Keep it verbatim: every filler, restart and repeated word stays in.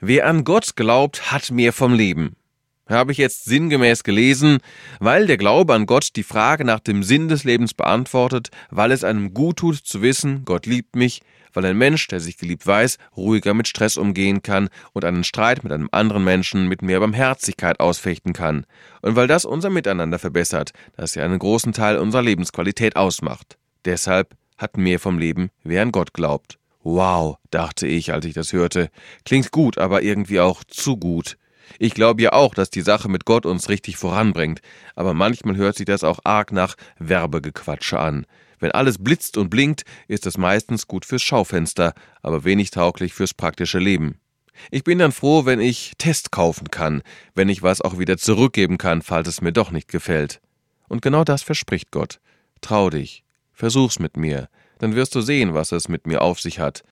Wer an Gott glaubt, hat mehr vom Leben. Habe ich jetzt sinngemäß gelesen, weil der Glaube an Gott die Frage nach dem Sinn des Lebens beantwortet, weil es einem gut tut zu wissen, Gott liebt mich, weil ein Mensch, der sich geliebt weiß, ruhiger mit Stress umgehen kann und einen Streit mit einem anderen Menschen mit mehr Barmherzigkeit ausfechten kann. Und weil das unser Miteinander verbessert, das ja einen großen Teil unserer Lebensqualität ausmacht. Deshalb hat mehr vom Leben, wer an Gott glaubt. Wow, dachte ich, als ich das hörte. Klingt gut, aber irgendwie auch zu gut. Ich glaube ja auch, dass die Sache mit Gott uns richtig voranbringt, aber manchmal hört sich das auch arg nach Werbegequatsche an. Wenn alles blitzt und blinkt, ist es meistens gut fürs Schaufenster, aber wenig tauglich fürs praktische Leben. Ich bin dann froh, wenn ich Test kaufen kann, wenn ich was auch wieder zurückgeben kann, falls es mir doch nicht gefällt. Und genau das verspricht Gott. Trau dich, versuch's mit mir, dann wirst du sehen, was es mit mir auf sich hat.